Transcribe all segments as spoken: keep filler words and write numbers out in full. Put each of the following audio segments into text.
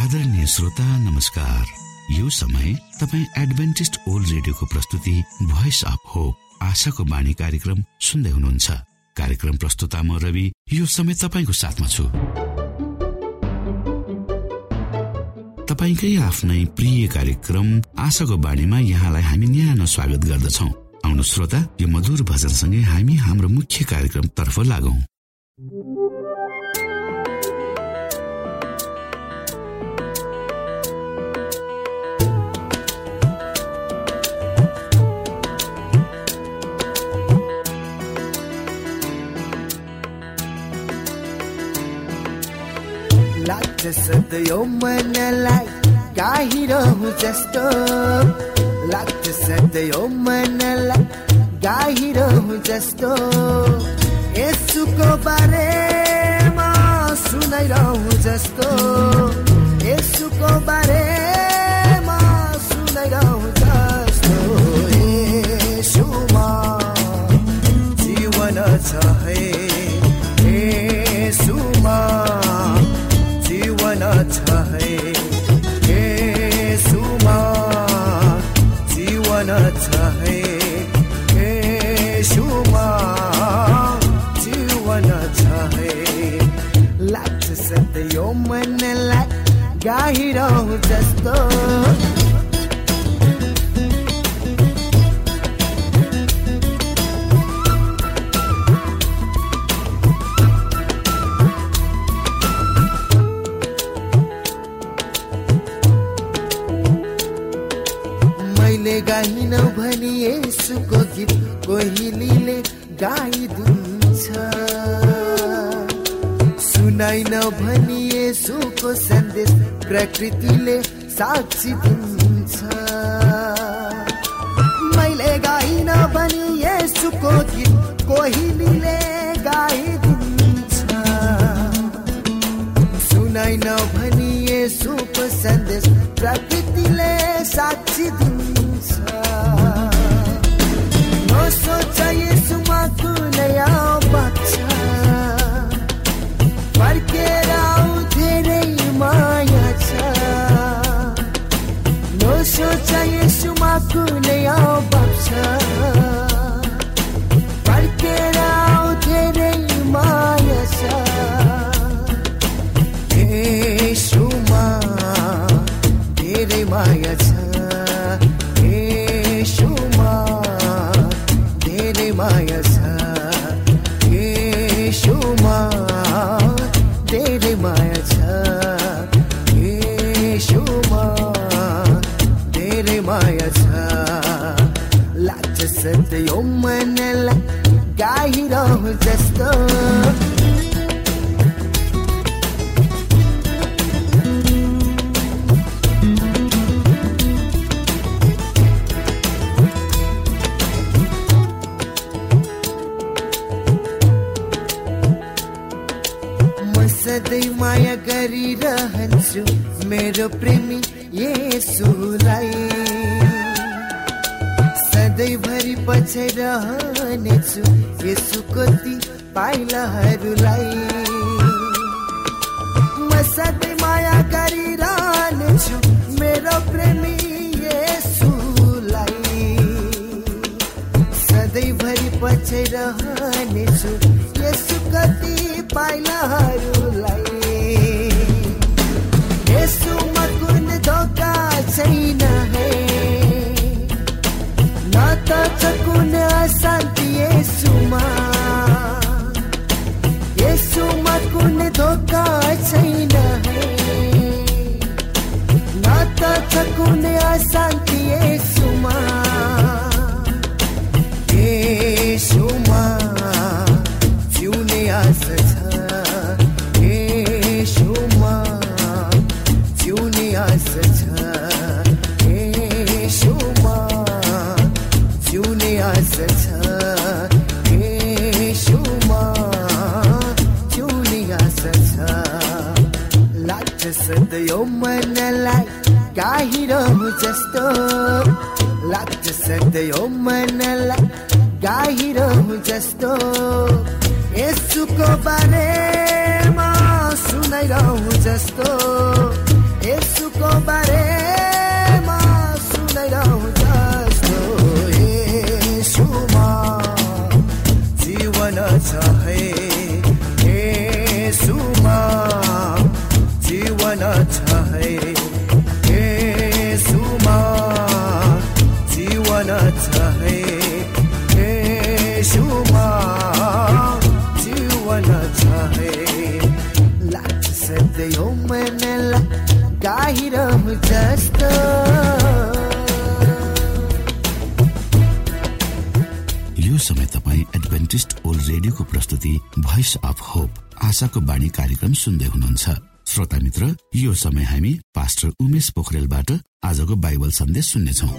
आदरणीय श्रोता नमस्कार। यो समय तपाईँ एडभेन्टिस्ट ओल्ड रेडियोको प्रस्तुति भोइस अफ होप आशाको बाणी कार्यक्रम सुन्दै हुनुहुन्छ। कार्यक्रम प्रस्तुता म रवि यो समय तपाईको साथमा छु। तपाईकै आफ्नै प्रिय कार्यक्रम आशाको बाणीमा यहाँलाई हामी न्यानो स्वागत गर्दछौं। आउनु श्रोता, यो मधुर भजनसँगै हामी हाम्रो मुख्य कार्यक्रम तर्फ लागौं। लाग्छ सधैँ मनलाई गाहिरहु जस्तो, लाग्छ सधैँ मनलाई गाहिरहु जस्तो, येशूको बारेमा सुनाइरहु जस्तो, येशूको बारेमा सुनाइरहु जस्तो। येशूमा जीवन छ है, येशूमा जीवन छ है, येशूमा जीवन छ है, येशूमा जीवन छ है। लाग्छ सधैँ यो मनलाई गाहिरहु जस्तो, गाइन भनी येशूको गीत कोहिलीले गाइदिन्छ, सुनाइन भनी येशूको सन्देश प्रकृतिले साक्षी दिन्छ। मैले गाइन भनी येशूको गीत कोहिलीले गाइदिन्छ, सुनाइन भनी येशूको सन्देश प्रकृतिले साक्षी दिन्छ। नसोच येशूमा कुनै बाचा, फर्केर आऊ धेरै माया छ। नसोच येशूमा कुनै बाचा, फर्केर आऊ धेरै माया छ। येशूमा धेरै माया छ, येशूमा धेरै माया छ, येशूमा धेरै माया छ, येशूमा धेरै माया छ। लाग्छ सधैँ यो मनलाई गाहिरहु जस्तो, सधैँ माया गरिरहन्छु मेरो प्रेमी येशूलाई, सधैँभरि पछि रहनेछु येशूको ती पाइलाहरूलाई। म सधैँ माया गरिरहनेछु मेरो प्रेमी येशूलाई, सधैँभरि पछि रहनेछु येशूको ती पाइलाहरूलाई। येशूमा कुनै धोका छैन है, न त छ कुनै अशान्ति येशूमा। येशूमा कुनै धोका छैन है, न त छ कुनै अशान्ति येशूमा। येशूमा जिउने आशा छ, येशूमा जिउने आशा छ, येशूमा जिउने आशा छ, येशूमा जिउने आशा छ। लाग्छ सधैँ यो मनलाई गाहिरहु जस्तो, लाग्छ सधैँ यो मनलाई गाहिरहु जस्तो, येशूको बारेमा सुनाइरहु जस्तो, यसुको बारेमा सुनाइरहँ जस्तो यसुमा जीवन छ है, यसुमा जीवन छ है, यसुमा जीवन छ है, यसुमा जीवन छ है। लाग्छ सधैँ यो मनलाई गाइरहँ जस्तो। यो समय तपाईँ एडभेन्टिस्ट ओल्ड रेडियोको प्रस्तुति भोइस अफ होप आशाको बाणी कार्यक्रम सुन्दै हुनुहुन्छ। श्रोता मित्र, यो समय हामी पास्टर उमेश पोखरेलबाट आजको बाइबल सन्देश सुन्नेछौँ।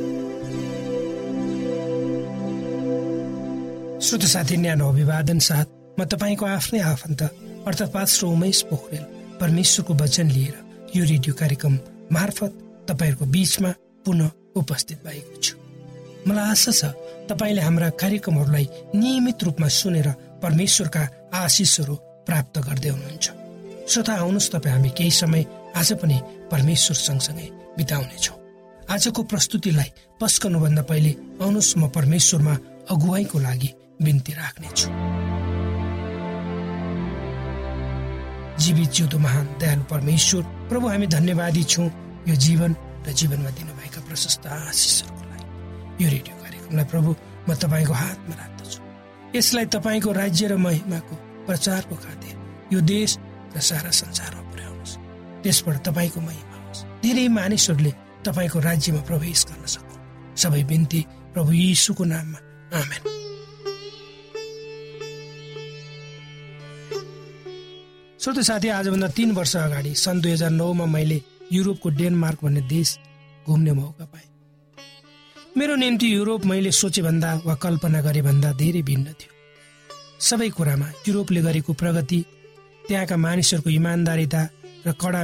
श्रोता साथी, न्यानो अभिवादन साथ म तपाईँको आफ्नै आफन्त अर्थात् पास्टर उमेश पोखरेल परमेश्वरको वचन लिएर यो रेडियो कार्यक्रम मार्फत तपाईँहरूको बीचमा पुनः उपस्थित भएको छु। मलाई आशा छ तपाईँले हाम्रा कार्यक्रमहरूलाई नियमित रूपमा सुनेर परमेश्वरका आशिषहरू प्राप्त गर्दै हुनुहुन्छ। श्रोता, आउनुहोस् तपाईँ हामी केही समय आज पनि परमेश्वर सँगसँगै बिताउनेछौँ। आजको प्रस्तुतिलाई पस्कनुभन्दा पहिले आउनुहोस् म परमेश्वरमा अगुवाईको लागि बिन्ती राख्नेछु। जीवित जिउँदो महान दयालु परमेश्वर प्रभु, हामी धन्यवादी छौँ यो जीवन र जीवनमा दिनुभएका प्रशस्त आशिषहरूको लागि। यो रेडियो कार्यक्रमलाई प्रभु म तपाईँको हातमा राख्दछु। यसलाई तपाईँको राज्य र महिमाको प्रचारको खातिर यो देश र सारा संसारमा पुर्याउनुहोस्। त्यसबाट तपाईँको महिमा होस्, धेरै मानिसहरूले तपाईँको राज्यमा प्रवेश गर्न सक्नु। सबै बिन्ती प्रभु यीशुको नाममा, आमेन। श्रोता साथी, आजभन्दा तीन वर्ष अगाडि सन् दुई हजार नौमा मैले युरोपको डेनमार्क भन्ने देश घुम्ने मौका पाएँ। मेरो निम्ति युरोप मैले सोचेभन्दा वा कल्पना गरेभन्दा धेरै भिन्न थियो। सबै कुरामा युरोपले गरेको प्रगति, त्यहाँका मानिसहरूको इमान्दारिता र कडा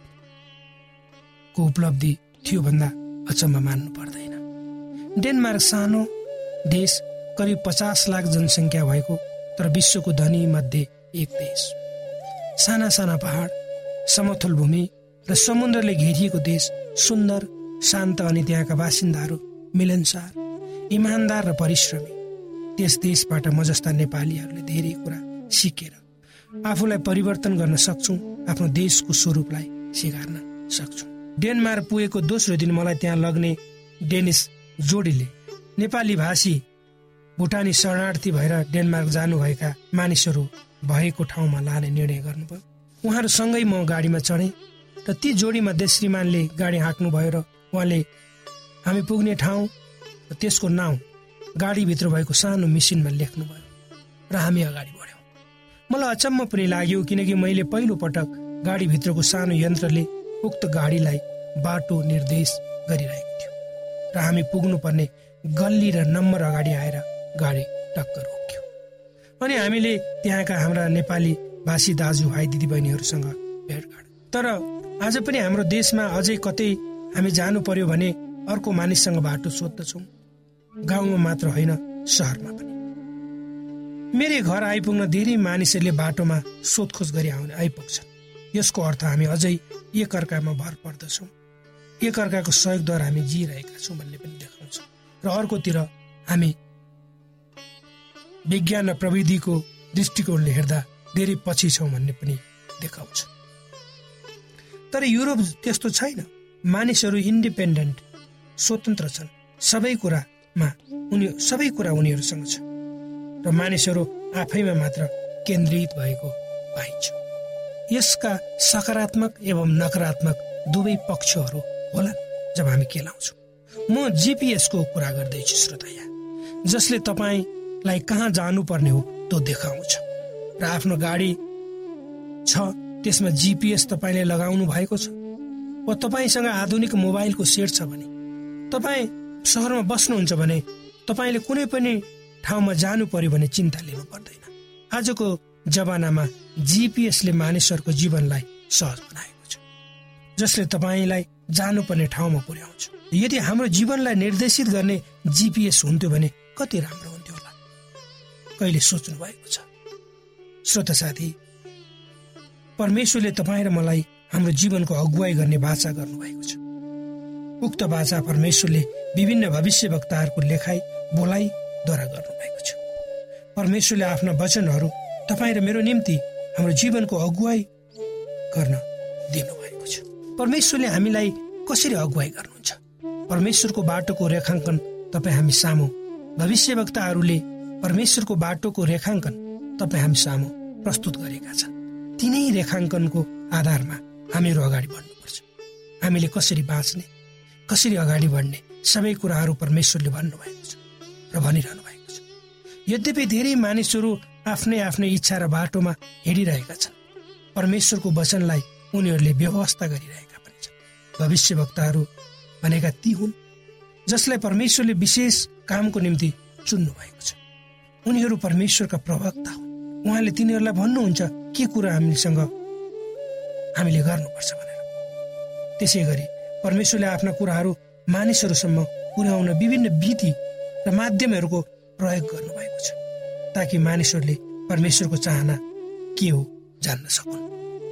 मेहनतको उपलब्धि थियो भन्दा अचम्म मान्नु पर्दैन। डेनमार्क सानो देश, करिब पचास लाख जनसङ्ख्या भएको तर विश्वको धनी मध्ये एक देश। साना साना पहाड, समतल भूमि र समुद्रले घेरिएको देश, सुन्दर, शान्त अनि त्यहाँका बासिन्दाहरू मिलनसार, इमान्दार र परिश्रमी। त्यस देशबाट म जस्ता नेपालीहरूले धेरै कुरा सिकेर आफूलाई परिवर्तन गर्न सक्छौँ, आफ्नो देशको स्वरूपलाई स्वीकार्न सक्छौँ। डेनमार्क पुगेको दोस्रो दिन मलाई त्यहाँ लग्ने डेनिस जोडीले नेपाली भाषी भुटानी शरणार्थी भएर डेनमार्क जानुभएका मानिसहरू भएको ठाउँमा लाने निर्णय गर्नुभयो। उहाँहरूसँगै म गाडीमा चढेँ र ती जोडी मध्ये श्रीमानले गाडी हाँक्नुभयो र उहाँले हामी पुग्ने ठाउँ र त्यसको नाउँ गाडीभित्र भएको सानो मिसिनमा लेख्नुभयो र हामी अगाडि बढ्यौँ। मलाई अचम्म पनि लाग्यो, किनकि मैले पहिलो पटक गाडीभित्रको सानो यन्त्रले उक्त गाडीलाई बाटो निर्देश गरिरहेको थियो र हामी पुग्नुपर्ने गल्ली र नम्बर अगाडि आएर गाडी टक्कर रोक्यो। अनि हामीले त्यहाँका हाम्रा नेपाली भाषी दाजुभाइ दिदीबहिनीहरूसँग भेटघाट। तर आज पनि हाम्रो देशमा अझै कतै हामी जानु पर्यो भने अर्को मानिससँग बाटो सोध्दछौँ, गाउँमा मात्र होइन, सहरमा पनि। मेरै घर आइपुग्न धेरै मानिसहरूले बाटोमा सोधखोज गरी आउने आइपुग्छन्। यसको अर्थ हामी अझै एकअर्कामा भर पर्दछौँ, एकअर्काको सहयोगद्वारा हामी जिइरहेका छौँ भन्ने पनि देखाउँछ। र अर्कोतिर हामी विज्ञान र प्रविधिको दृष्टिकोणले हेर्दा धेरै पछि छौँ भन्ने पनि देखाउँछ। तर युरोप त्यस्तो छैन। मानिसहरू इन्डिपेन्डेन्ट, स्वतन्त्र छन्। सबै कुरामा उनी सबै कुरा उनीहरूसँग छ र मानिसहरू आफैमा मात्र केन्द्रित भएको पाइन्छ। यसका सकारात्मक एवं नकारात्मक दुवै पक्षहरू होला जब हामी केलाउँछौँ। म जिपिएसको कुरा गर्दैछु श्रोता, यहाँ जसले तपाईँलाई कहाँ जानुपर्ने हो त्यो देखाउँछ। र आफ्नो गाडी छ त्यसमा जिपिएस तपाईँले लगाउनु भएको छ, वा तपाईँसँग आधुनिक मोबाइलको सेट छ भने, तपाईँ सहरमा बस्नुहुन्छ भने तपाईँले कुनै पनि ठाउँमा जानु पर्यो भने चिन्ता लिनु पर्दैन। आजको जमानामा जिपिएसले मानिसहरूको जीवनलाई सहज बनाएको छ, जसले तपाईँलाई जानुपर्ने ठाउँमा पुर्याउँछ। यदि हाम्रो जीवनलाई निर्देशित गर्ने जिपिएस हुन्थ्यो भने कति राम्रो हुन्थ्यो होला, कहिले सोच्नु भएको छ? श्रोता साथी, परमेश्वरले तपाईँ र मलाई हाम्रो जीवनको अगुवाई गर्ने वाचा गर्नुभएको छ। उक्त वाचा परमेश्वरले विभिन्न भविष्यवक्ताहरूको लेखाइ बोलाइद्वारा गर्नुभएको छ। परमेश्वरले आफ्ना वचनहरू तपाईँ र मेरो निम्ति हाम्रो जीवनको अगुवाई गर्न दिनुभएको छ। परमेश्वरले हामीलाई कसरी अगुवाई गर्नुहुन्छ? परमेश्वरको बाटोको रेखाङ्कन तपाईँ हामी सामु भविष्यवक्ताहरूले परमेश्वरको बाटोको रेखाङ्कन तपाईँ हामी सामु प्रस्तुत गरेका छन्। तिनै रेखाङ्कनको आधारमा हामीहरू अगाडि बढ्नुपर्छ। हामीले कसरी बाँच्ने, कसरी अगाडि बढ्ने सबै कुराहरू परमेश्वरले भन्नुभएको छ र भनिरहनु भएको छ। यद्यपि धेरै मानिसहरू आफ्नै आफ्नै इच्छा र बाटोमा हिँडिरहेका छन्, परमेश्वरको वचनलाई उनीहरूले व्यवस्था गरिरहेका पनि छन्। भविष्यवक्ताहरू भनेका ती हुन् जसलाई परमेश्वरले विशेष कामको निम्ति चुन्नु भएको छ। उनीहरू परमेश्वरका प्रवक्ता हुन्। उहाँले तिनीहरूलाई भन्नुहुन्छ के कुरा हामीसँग हामीले गर्नुपर्छ भनेर। त्यसै गरी परमेश्वरले आफ्ना कुराहरू मानिसहरूसम्म पुर्याउन विभिन्न विधि र माध्यमहरूको प्रयोग गर्नुभएको छ ताकि मानिसहरूले परमेश्वरको चाहना के हो जान्न सकुन्।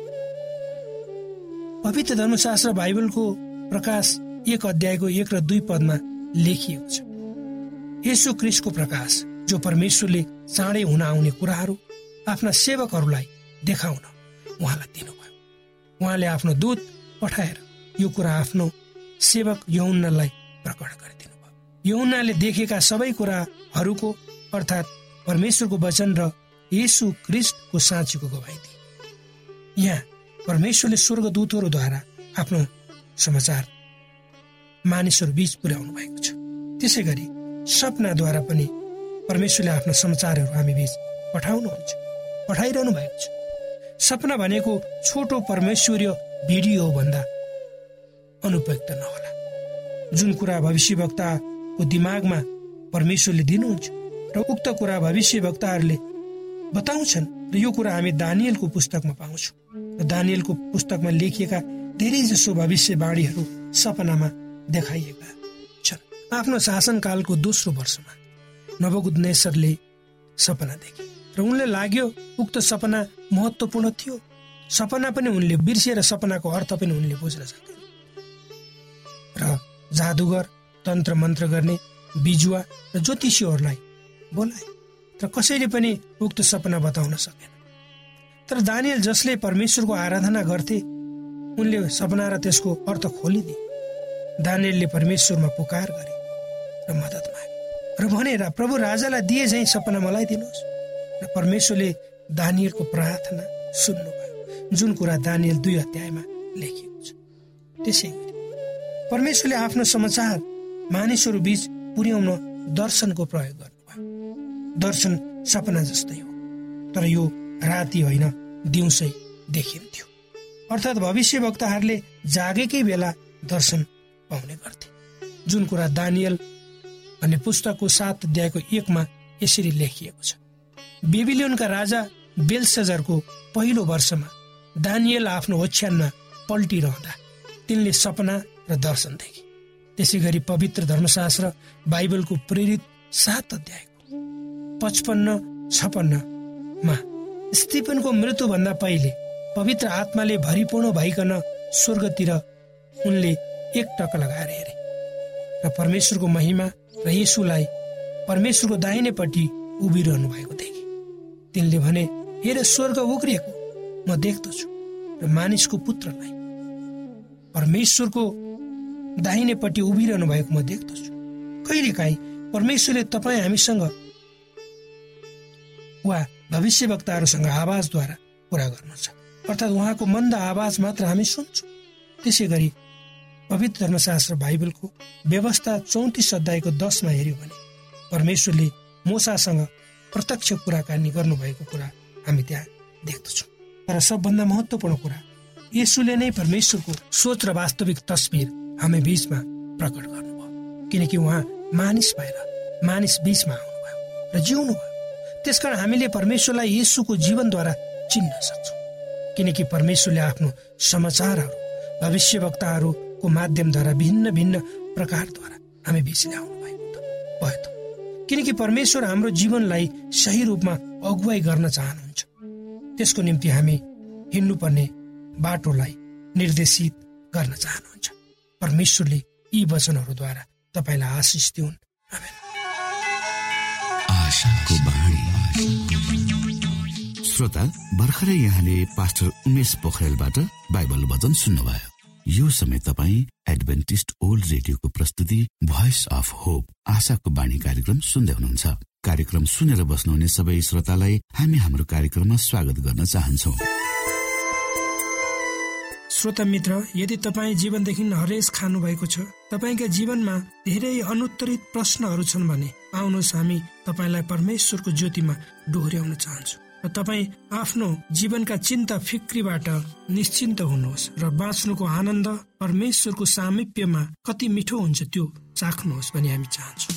पवित्र धर्मशास्त्र बाइबलको प्रकाश एक अध्यायको एक र दुई पदमा लेखिएको छ। येशू ख्रीष्टको प्रकाश जो परमेश्वरले चाँडै हुन आउने कुराहरू आफ्ना सेवकहरूलाई देखाउन उहाँलाई दिनुभयो। उहाँले आफ्नो दूत पठाएर यो कुरा आफ्नो सेवक यूहन्नालाई प्रकट गरिदिनु भयो। यूहन्नाले देखेका सबै कुराहरूको अर्थात् परमेश्वरको वचन र येशू ख्रीष्टको साँचोको गवाही दिए। यहाँ परमेश्वरले स्वर्गदूतहरूद्वारा आफ्नो समाचार मानिसहरू बीच पुर्याउनु भएको छ। त्यसै गरी सपनाद्वारा पनि परमेश्वरले आफ्नो समाचारहरू हामी बीच पठाउनुहुन्छ, पठाइरहनु भएको छ। सपना भनेको छोटो परमेश्वरीय भिडियो भन्दा अनुपयुक्त नहोला। जुन कुरा भविष्यवक्ताको दिमागमा परमेश्वरले दिनुहुन्छ र उक्त कुरा भविष्यवक्ताहरूले बताउँछन् र यो कुरा हामी दानियलको पुस्तकमा पाउँछौँ। र दानियलको पुस्तकमा लेखिएका धेरै जसो भविष्यवाणीहरू सपनामा देखाइएका छन्। आफ्नो शासनकालको दोस्रो वर्षमा नबुकदनेस्सरले सपना देखे र उनले लाग्यो उक्त सपना महत्त्वपूर्ण थियो। सपना पनि उनले बिर्सिएर सपनाको अर्थ पनि उनले बुझ्न सके र जादुगर, तन्त्र मन्त्र गर्ने बिजुवा र ज्योतिषीहरूलाई बोलाए तर कसैले पनि उक्त सपना बताउन सकेन। तर दानियल जसले परमेश्वरको आराधना गर्थे उनले सपना र त्यसको अर्थ खोलिदिए। दानियलले परमेश्वरमा पुकार गरे र मद्दत मागे र भनेर प्रभु राजालाई दिए झैँ सपना मलाई दिनुहोस्। र परमेश्वरले दानियलको प्रार्थना सुन्नुभयो, जुन कुरा दानियल दुई अध्यायमा लेखिएको छ। त्यसै गरी परमेश्वरले आफ्नो समाचार मानिसहरू बीच पुर्याउन दर्शनको प्रयोग गर्नुभयो। दर्शन सपना जस्तै हो तर यो राति होइन दिउँसै देखिन्थ्यो। अर्थात् भविष्यवक्ताहरूले जागेकै बेला दर्शन पाउने गर्थे। जुन कुरा दानियल भन्ने पुस्तकको सात अध्यायको एकमा यसरी लेखिएको छ। बेबिलोनका राजा बेलशजरको पहिलो वर्षमा दानियल आफ्नो ओछ्यानमा पल्टिरहँदा तिनले सपना र दर्शन देखे। त्यसै गरी पवित्र धर्मशास्त्र बाइबलको प्रेरित सात अध्यायको पचपन्न छपन्नमा स्टिफनको मृत्युभन्दा पहिले पवित्र आत्माले भरिपूर्ण भइकन स्वर्गतिर उनले एक टक लगाएर हेरे र परमेश्वरको महिमा र येशूलाई परमेश्वरको दाहिनेपट्टि उभिरहनु भएको देखे। तिनले भने, हेर स्वर्ग उक्रिएको म देख्दछु र मानिसको पुत्रलाई परमेश्वरको दाहिनेपट्टि उभिरहनु भएको म देख्दछु। कहिलेकाहीँ परमेश्वरले तपाईँ हामीसँग वा भविष्यवक्ताहरूसँग आवाजद्वारा कुरा गर्नुहुन्छ, अर्थात् उहाँको मन्द आवाज मात्र हामी सुन्छौँ। त्यसै गरी पवित्र धर्मशास्त्र बाइबलको व्यवस्था चौतिस अध्यायको दसमा हेऱ्यौँ भने परमेश्वरले मोसासँग प्रत्यक्ष कुराकानी गर्नुभएको कुरा हामी त्यहाँ देख्दछौँ। तर सबभन्दा महत्त्वपूर्ण कुरा येशूले नै परमेश्वरको सोच र वास्तविक तस्बिर हामी बीचमा प्रकट गर्नुभयो, किनकि उहाँ मानिस भएर मानिस बीचमा आउनुभयो र जिउनु भयो। त्यसकारण हामीले परमेश्वरलाई येशूको जीवनद्वारा चिन्न सक्छौँ, किनकि परमेश्वरले आफ्नो समाचारहरू भविष्यवक्ताहरूको माध्यमद्वारा भिन्न भिन्न प्रकारद्वारा हामी बीच ल्याउनु भएको भयो त। किनकि परमेश्वर हाम्रो जीवनलाई सही रूपमा अगुवाई गर्न चाहनुहुन्छ। त्यसको निम्ति हामी हिँड्नुपर्ने बाटोलाई निर्देशित गर्न चाहनुहुन्छ। परमेश्वरले यी वचनहरूद्वारा तपाईलाई आशिष दिउन्। आमेन। आशाको बाणी। श्रोता, भर्खरै यहाँले पास्टर उमेश पोखरेलबाट बाइबल वचन सुन्नुभयो। यो समय तपाईँ एडभेन्टिस्ट ओल्ड रेडियोको प्रस्तुति भोइस अफ होप आशाको बाणी कार्यक्रम सुन्दै हुनुहुन्छ। कार्यक्रम सुनेर बस्नुहुने सबै श्रोतालाई हामी हाम्रो कार्यक्रममा स्वागत गर्न चाहन्छौँ। श्रोता मित्र, यदि तपाईँ जीवनदेखि हरेस खानु भएको छ, तपाईँका जीवनमा धेरै अनुत्तरित प्रश्नहरू छन् भने आउनुहोस् हामी तपाईँलाई परमेश्वरको ज्योतिमा डोहोर्याउन चाहन्छौँ र तपाईँ आफ्नो जीवनका चिन्ता फिक्रीबाट निश्चिन्त हुनुहोस् र बाँच्नुको आनन्द परमेश्वरको सामिप्यमा कति मिठो हुन्छ त्यो चाख्नुहोस् भनी हामी चाहन्छौँ।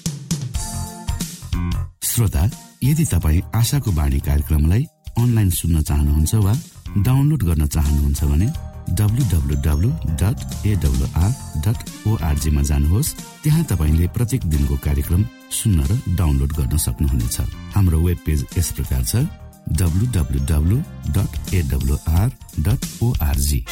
श्रोता, यदि तपाईँ आशाको बाणी कार्यक्रमलाई अनलाइन सुन्न चाहनुहुन्छ वा डाउनलोड गर्न चाहनुहुन्छ भने W W W dot AWR dot ORG मा जानुहोस्। त्यहाँ तपाईँले प्रत्येक दिनको कार्यक्रम सुन्न र डाउनलोड गर्न सक्नुहुनेछ। हाम्रो वेब पेज यस प्रकार छ W W W dot AWR dot ORG.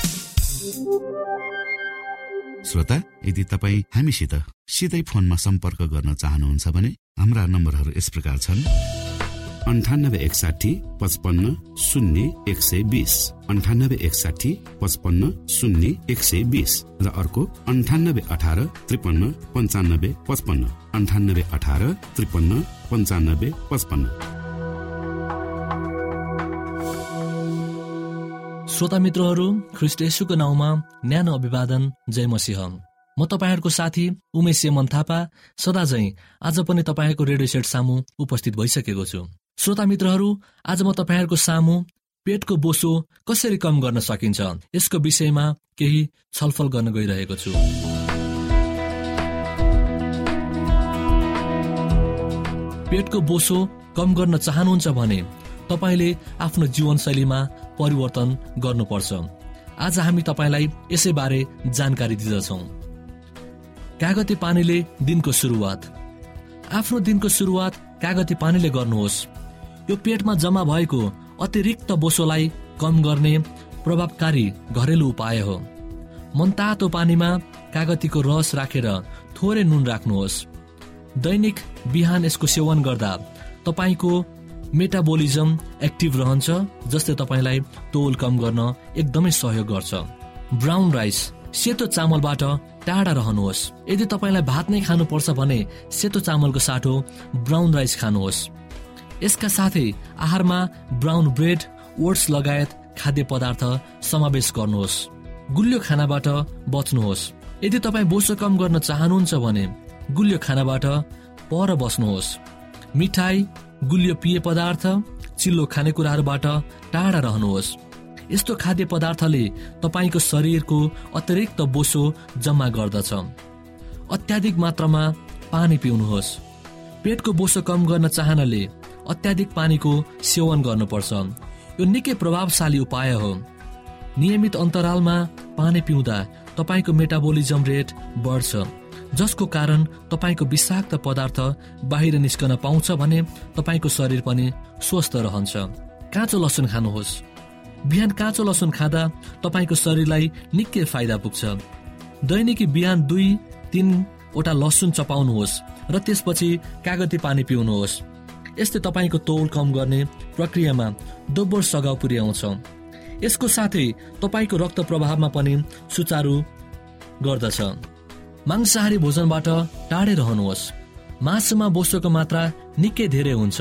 श्रोता, यदि तपाईँ हामीसित सिधै फोनमा सम्पर्क गर्न चाहनुहुन्छ भने हाम्रा नम्बरहरू यस प्रकार छन् अन्ठानब्बे एकसाठी पचपन्न शून्य एक सय बिस, अन्ठानब्बे एकसाठी पचपन्न शून्य एक सय बिस र अर्को अन्ठानब्बे अठार त्रिपन्न पञ्चानब्बे पचपन्न, अन्ठानब्बे अठार त्रिपन्न पञ्चानब्बे पचपन्न। श्रोता मित्रहरू, ख्रीष्ट येशूको नाउँमा न्यानो अभिवादन। जय मसीह। म तपाईहरूको साथी उमेश मन थापा सदा झैं आज पनि तपाईहरूको रेडियो सेट सामु उपस्थित भइसकेको छु। श्रोता मित्रहरू, आज म तपाईहरूको सामु पेटको बोसो कसरी कम गर्न सकिन्छ यसको विषयमा केही छलफल गर्न गइरहेको छु। पेटको बोसो कम गर्न चाहनुहुन्छ भने तपाईले आफ्नो जीवनशैलीमा परिवर्तन गर्नुपर्छ। आज हामी तपाईलाई यसै बारे जानकारी दिँदछौँ। कागती पानीले दिनको सुरुवात। आफ्नो दिनको सुरुवात कागती पानीले गर्नुहोस्। यो पेटमा जम्मा भएको अतिरिक्त बोसोलाई कम गर्ने प्रभावकारी घरेलु उपाय हो। मनतातो पानीमा कागतीको रस राखेर थोरै नुन राख्नुहोस्। दैनिक बिहान यसको सेवन गर्दा तपाईको मेटाबोलिजम एक्टिभ रहन्छ, जसले तपाईलाई तौल कम गर्न एकदमै सहयोग गर्छ। ब्राउन राइस, सेतो चामलबाट टाढा रहनुहोस्। यदि तपाईलाई भात नै खानुपर्छ भने सेतो चामलको साटो ब्राउन राइस खानुहोस्। यसका साथै आहारमा ब्राउन ब्रेड, ओट्स लगायत खाद्य पदार्थ समावेश गर्नुहोस्। गुलियो खानाबाट बच्नुहोस्। यदि तपाईँ बोसो कम गर्न चाहनुहुन्छ भने गुलियो खानाबाट पर बस्नुहोस्। मिठाई, गुलियो पेय पदार्थ, चिल्लो खानेकुराहरूबाट टाढा रहनुहोस्। यस्तो खाद्य पदार्थले तपाईको शरीरको अतिरिक्त बोसो जम्मा गर्दछ। अत्याधिक मात्रामा पानी पिउनुहोस्। पेटको बोसो कम गर्न चाहनाले अत्याधिक पानीको सेवन गर्नुपर्छ। यो निकै प्रभावशाली उपाय हो। नियमित अन्तरालमा पानी पिउँदा तपाईको मेटाबोलिजम रेट बढ्छ, जसको कारण तपाईको विषाक्त पदार्थ बाहिर निस्कन पाउँछ भने तपाईको शरीर पनि स्वस्थ रहन्छ। काँचो लसुन खानुहोस्। बिहान काँचो लसुन खाँदा तपाईको शरीरलाई निकै फाइदा पुग्छ। दैनिकी बिहान दुई तीनवटा लसुन चपाउनुहोस् र त्यसपछि कागती पानी पिउनुहोस्। यसले तपाईको तौल कम गर्ने प्रक्रियामा दोब्बर सघाउ पुर्याउँछ। यसको साथै तपाईको रक्त प्रवाहमा पनि सुचारू गर्दछ। मांसाहारी भोजनबाट टाढै रहनुहोस्। मासुमा बोसोको मात्रा निकै धेरै हुन्छ।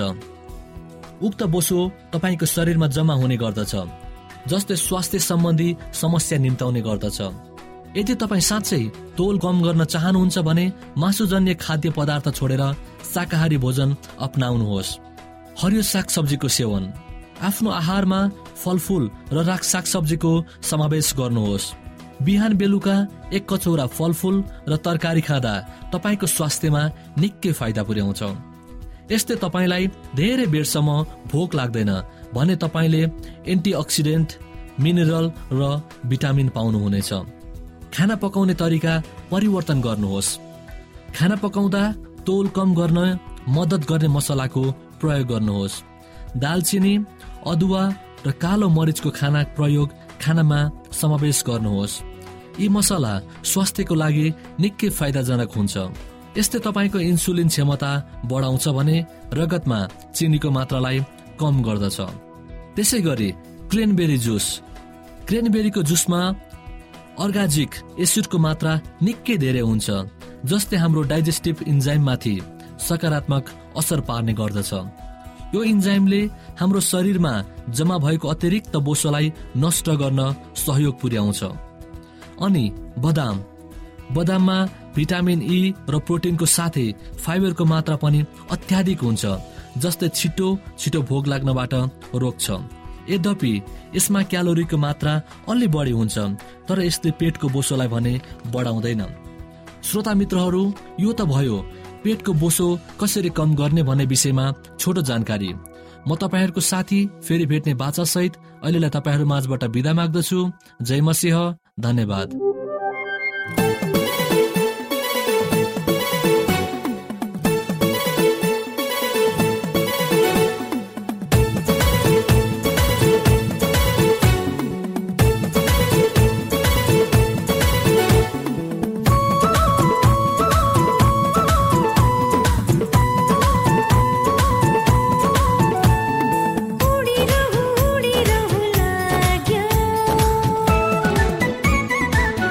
उक्त बोसो तपाईको शरीरमा जम्मा हुने गर्दछ, जसले स्वास्थ्य सम्बन्धी समस्या निम्ताउने गर्दछ। यदि तपाईँ साँच्चै तौल कम गर्न चाहनुहुन्छ भने मासुजन्य खाद्य पदार्थ छोडेर शाकाहारी भोजन अपनाउनुहोस्। हरियो सागसब्जीको सेवन। आफ्नो आहारमा फलफूल र राख सागसब्जीको समावेश गर्नुहोस्। बिहान बेलुका एक कचौरा फलफूल र तरकारी खाँदा तपाईको स्वास्थ्यमा निकै फाइदा पुर्याउँछ। यसले तपाईलाई धेरै बेरसम्म भोक लाग्दैन भने तपाईले एन्टिअक्सिडेन्ट, मिनरल र भिटामिन पाउनुहुनेछ। खाना पकाउने तरिका परिवर्तन गर्नुहोस्। खाना पकाउँदा तौल कम गर्न मद्दत गर्ने मसलाको प्रयोग गर्नुहोस्। दालचिनी, अदुवा र कालो मरिचको खाना प्रयोग खानामा समावेश गर्नुहोस्। यी मसला स्वास्थ्यको लागि निकै फाइदाजनक हुन्छ। यस्तै तपाईँको इन्सुलिन क्षमता बढाउँछ भने रगतमा चिनीको मात्रालाई कम गर्दछ। त्यसै गरी क्रेनबेरी जुस, क्रेनबेरीको जुसमा अर्गाजिक एसिडको मात्रा निकै धेरै हुन्छ, जसले हाम्रो डाइजेस्टिभ इन्जाइममाथि सकारात्मक असर पार्ने गर्दछ। यो इन्जाइमले हाम्रो शरीरमा जम्मा भएको अतिरिक्त बोसोलाई नष्ट गर्न सहयोग पुर्याउँछ। अनि बदाम, बदाममा भिटामिन ई र प्रोटिनको साथै फाइबरको मात्रा पनि अत्याधिक हुन्छ, जसले छिटो छिटो भोक लाग्नबाट रोक्छ। यद्यपि यसमा क्यालोरीको मात्रा अलि बढी हुन्छ, तर यसले पेटको बोसोलाई भने बढाउँदैन। श्रोता मित्रहरू, यो त भयो पेटको बोसो कसरी कम गर्ने भन्ने विषयमा छोटो जानकारी। म तपाईँहरूको साथी फेरि भेट्ने बाचा सहित अहिलेलाई तपाईँहरू माझबाट बिदा माग्दछु। जय मसीह, धन्यवाद। उडी रहु उडी रहु लाग्यो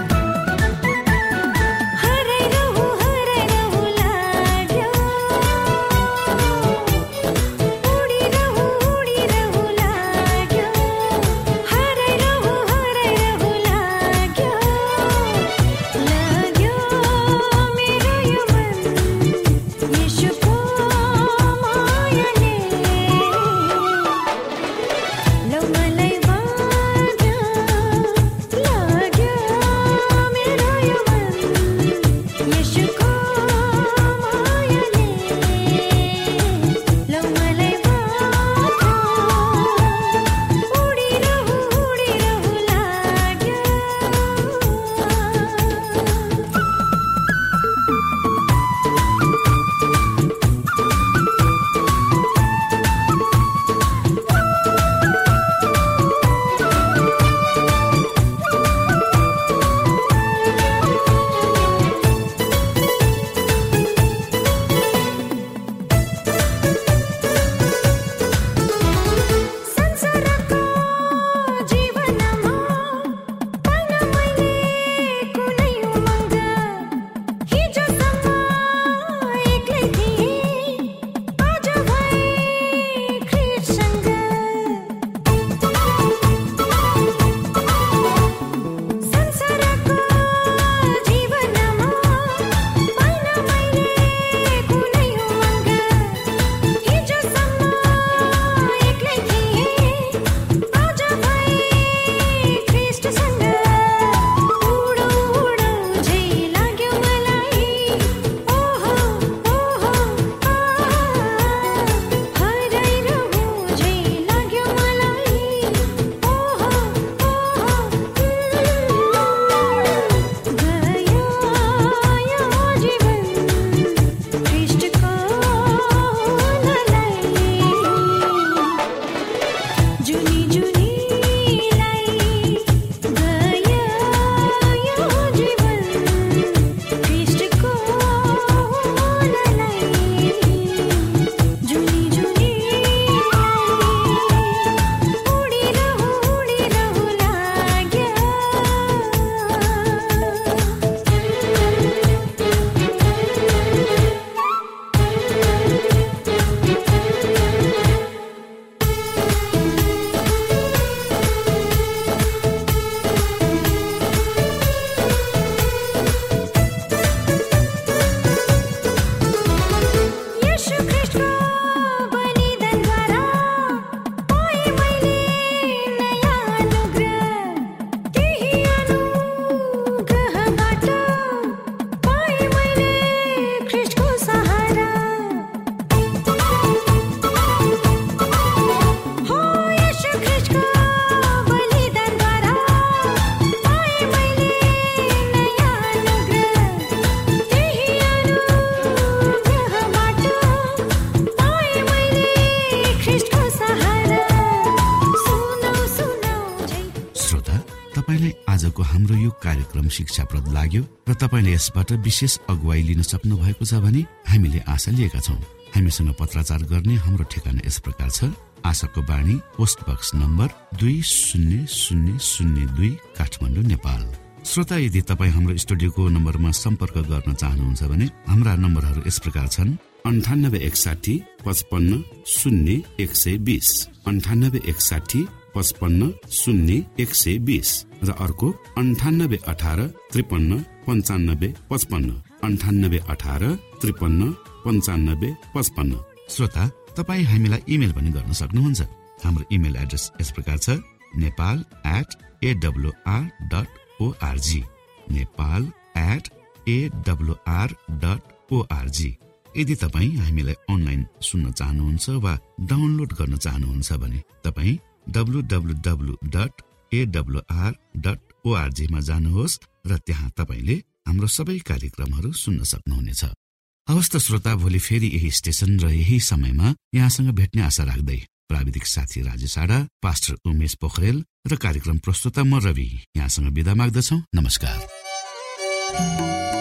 यो कार्यक्रम शिक्षाप्रद लाग्यो र तपाईले यसबाट विशेष अगुवाई लिन सक्नु भएको छ भने हामीले आशा लिएका छौं। हामीसँग पत्राचार गर्ने हाम्रो ठेगाना यस प्रकार छ। आशाको बाणी, पोस्ट बक्स नम्बर दुई शून्य शून्य शून्य दुई, काठमाडौँ, नेपाल। श्रोता, यदि तपाईँ हाम्रो स्टुडियोको नम्बरमा सम्पर्क गर्न चाहनुहुन्छ भने हाम्रा नम्बरहरू यस प्रकार छन्: अन्ठानब्बे एकसाठी पचपन्न शून्य एक सय बीस, अन्ठानब्बे एकसाठी पचपन्न शून्य एक सय बीस र अर्को अन्ठानब्बे अठार त्रिपन्न पञ्चानब्बे पचपन्न, अन्ठानब्बे अठार त्रिपन्न पञ्चानब्बे पचपन्न। श्रोता, तपाईँ हामीलाई इमेल पनि गर्न सक्नुहुन्छ। हाम्रो इमेल एड्रेस यस प्रकार छ: Nepal at AWR dot ORG, Nepal at AWR dot ORG. यदि तपाईँ हामीलाई अनलाइन सुन्न चाहनुहुन्छ वा डाउनलोड गर्न चाहनुहुन्छ भने तपाईँ W W W dot AWR dot ORG मा जानुहोस् र त्यहाँ तपाईले हाम्रो सबै कार्यक्रमहरू सुन्न सक्नुहुनेछ। हवस् त श्रोता, भोलि फेरि यही स्टेशन र यही समयमा यहाँसँग भेट्ने आशा राख्दै प्राविधिक साथी राजेश आडा, पास्टर उमेश पोखरेल र कार्यक्रम प्रस्तुता म रवि यहाँसँग बिदा माग्दछौ। नमस्कार।